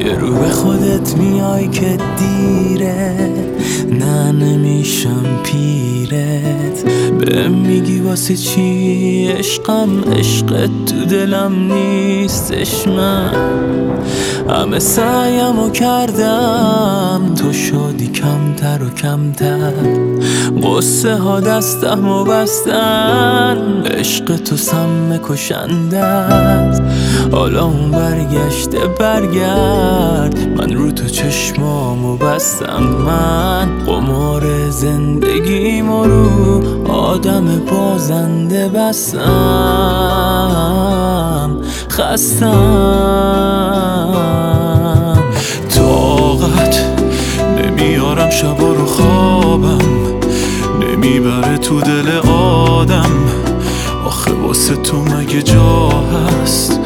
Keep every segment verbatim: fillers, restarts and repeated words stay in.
رو به خودت میای که دیره، نه نمیشم پیرت. به میگی واسه چی عشقم، عشقت تو دلم نیستش. من همه سعیمو کردم، تو شدی کمتر و کمتر. قصه ها دستمو بستن، عشق تو سم کشنده است. حالا اون برگشته برگرد، من رو تو چشمامو بستم. من قمار زندگیمو رو آدم بازنده بستم. خستم، طاقت نمیارم شبا رو خوابم، نمیبره تو دل آدم. آخه واسه تو مگه جا هست؟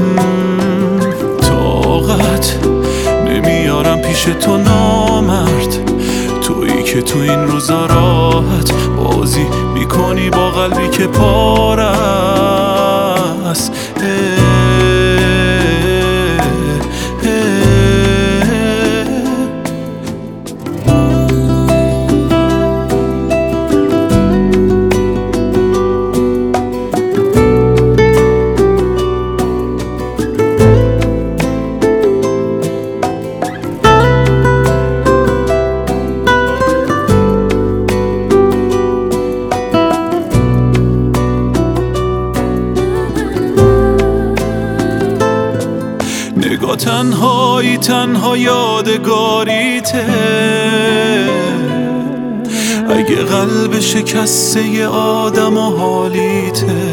طاقت نمیارم پیش تو نامرد، تویی که تو این روزا راحت بازی میکنی با قلبی که پاره است. نگاه تنهایی تنها یادگاریته، اگه قلب شکسته ی آدم و حالیته.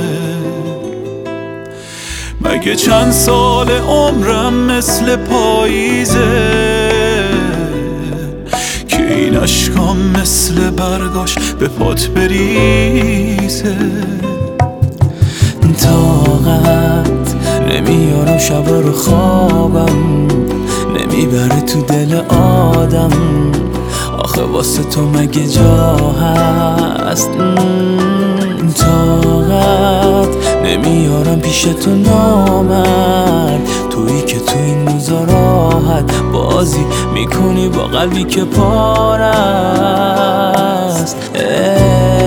مگه چند سال عمرم مثل پاییزه که این اشکام مثل برگاش به پات بریزه. طاقت نمیارم شبا رو خوابم، نمیبره تو دل آدم. آخه واسه تو مگه جا هست؟ طاقت نمیارم پیش تو نامرد، تویی که تو این روزا راحت بازی میکنی با قلبی که پاره است.